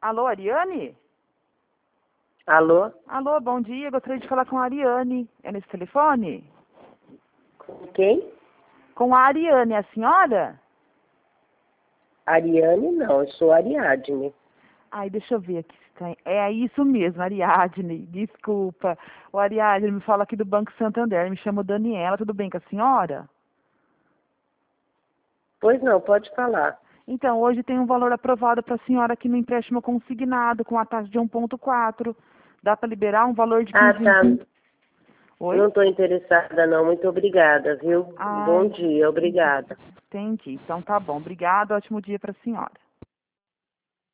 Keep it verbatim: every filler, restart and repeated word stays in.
Alô, Ariane? Alô? Alô, bom dia. Gostaria de falar com a Ariane. É nesse telefone? Com quem? Com a Ariane, a senhora? Ariane, não, eu sou Ariadne. Ai, deixa eu ver aqui. se tem- É isso mesmo, Ariadne. Desculpa. O Ariadne me fala aqui do Banco Santander. Me chamo Daniela. Tudo bem com a senhora? Pois não, pode falar. Então, hoje tem um valor aprovado para a senhora aqui no empréstimo consignado, com a taxa de um vírgula quatro. Dá para liberar um valor de Ah, quinze tá. mil? Oi? Não estou interessada, não. Muito obrigada, viu? Ai, Bom dia, obrigada. entendi. Então tá bom. Obrigada. Ótimo dia para a senhora.